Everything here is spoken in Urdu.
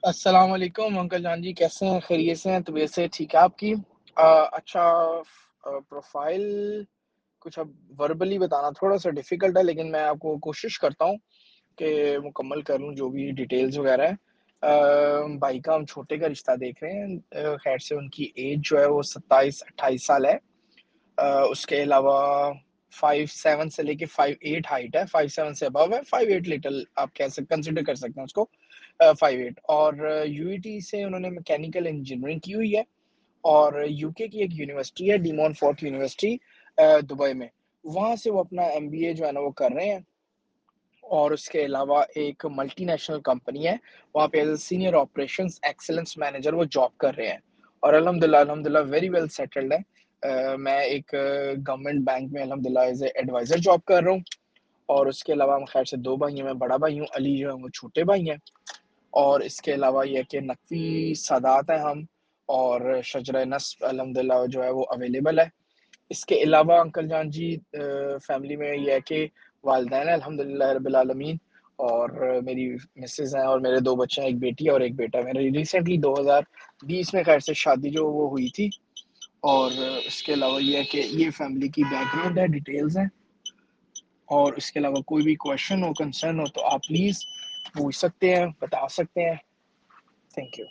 السلام علیکم انکل جان جی، کیسے ہیں؟ خیریت سے ہیں؟ طبیعت سے ٹھیک ہے آپ کی؟ اچھا، پروفائل کچھ اب وربلی بتانا تھوڑا سا ڈیفیکلٹ ہے، لیکن میں آپ کو کوشش کرتا ہوں کہ مکمل کر لوں جو بھی ڈیٹیلز وغیرہ ہے۔ بھائی کا ہم چھوٹے کا رشتہ دیکھ رہے ہیں، خیر سے ان کی ایج جو ہے وہ 27-28 سال ہے۔ اس کے علاوہ 5'7" سے لے کے 5'8" ہائٹ ہے، 5'7" سے ابو ہے، 5'8" لٹل آپ کہہ سکتے کنسیڈر کر سکتے ہیں اس کو، 5'8". اور یو ای ٹی سے انہوں نے میکینیکل انجینئرنگ کی ہوئی ہے، اور یو کے کی ایک یونیورسٹی ہے ڈیمون فورٹ یونیورسٹی دبئی میں، وہاں سے وہ اپنا ایم بی اے جو ہے نا وہ کر رہے ہیں۔ اور اس کے علاوہ ایک ملٹی نیشنل کمپنی ہے، وہاں پہ as a senior operations excellence manager وہ جاب کر رہے ہیں، اور الحمدللہ ویری ویل سیٹلڈ ہے۔ میں ایک گورنمنٹ بینک میں الحمدللہ ایز اے ایڈوائزر جاب کر رہا ہوں، اور اس کے علاوہ ہم خیر سے 2 بھائی ہیں، میں بڑا بھائی ہوں، علی جو ہے وہ چھوٹے بھائی ہیں۔ اور اس کے علاوہ یہ کہ نقوی سادات ہیں ہم، اور شجرہ نصب الحمدللہ جو ہے وہ اویلیبل ہے۔ اس کے علاوہ انکل جان جی فیملی میں یہ ہے کہ والدین ہیں الحمدللہ رب العالمین، اور میری مسز ہیں، اور میرے 2 بچے ہیں، ایک بیٹی اور ایک بیٹا۔ میری ریسنٹلی 2020 میں خیر سے شادی جو وہ ہوئی تھی۔ اور اس کے علاوہ یہ ہے کہ یہ فیملی کی بیک گراؤنڈ ہے، ڈیٹیلز ہیں۔ اور اس کے علاوہ کوئی بھی کویشچن ہو، کنسرن ہو تو آپ پلیز پوچھ سکتے ہیں، بتا سکتے ہیں۔ Thank you.